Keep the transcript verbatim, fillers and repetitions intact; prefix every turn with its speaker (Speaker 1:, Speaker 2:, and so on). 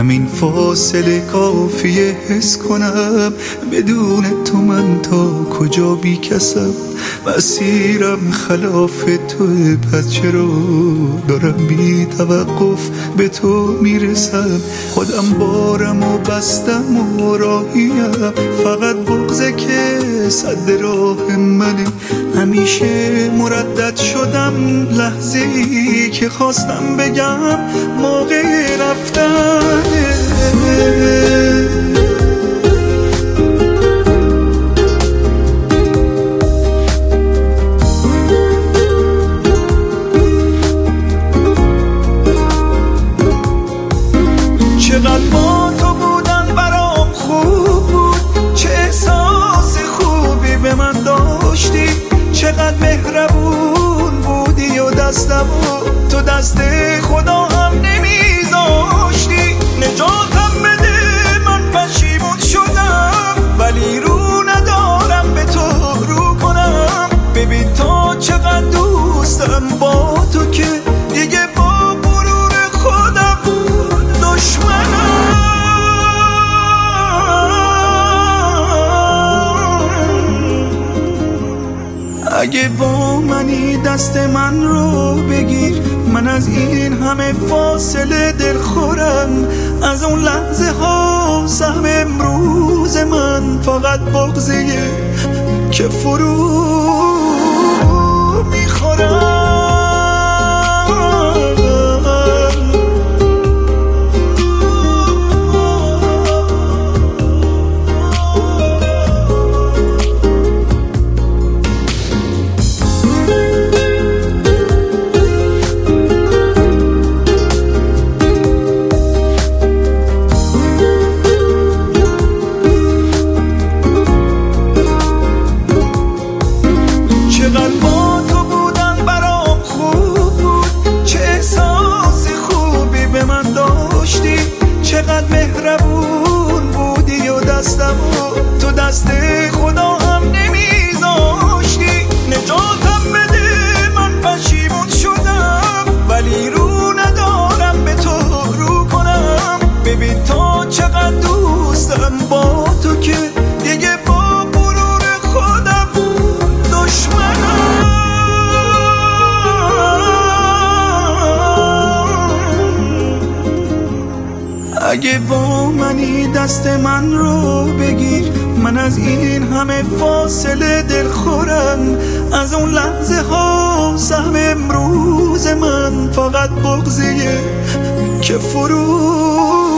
Speaker 1: همین فاصله کافیه حس کنم بدون تو من تا کجا بی کسم. مسیرم خلاف توه، پس چرا دارم بی توقف به تو میرسم. خودم بارم و بستم و راهیم، فقط بغضه که صد راه منه. همیشه مردد شدم لحظه‌ای که خواستم بگم موقع رفتنه. چقدر با تو بودن برام خوب بود، چه احساس خوبی به من داشتی. چقدر مهربون بودی و دستمو تو دست خدا هم نمیذاشتی. نجاتم بده من پشیمون شدم، ولی رو ندارم به تو رو کنم. ببین تا چقدر دوستم با تو که دیگه با غرور خودم دشمنم. اگه با منی دست من رو بگیر، من از این همه فاصله دل خورم. از اون لحظه ها سهم امروز من فقط بغضه که فرو میخورم. چقدر با تو بودن برام خوب بود، چه احساس خوبی به من داشتی. چقدر مهربون بودی و دستمو تو دست خدا هم نمیذاشتی. نجاتم بده من پشیمون شدم، ولی رو ندارم به تو رو کنم. ببین تا چقدر دوستم با تو که دیگه با غرور خودم دشمنم. اگه با منی دست من رو بگیر، من از این همه فاصله دل خورم. از اون لحظه ها سهم امروز من فقط بغضه که فرو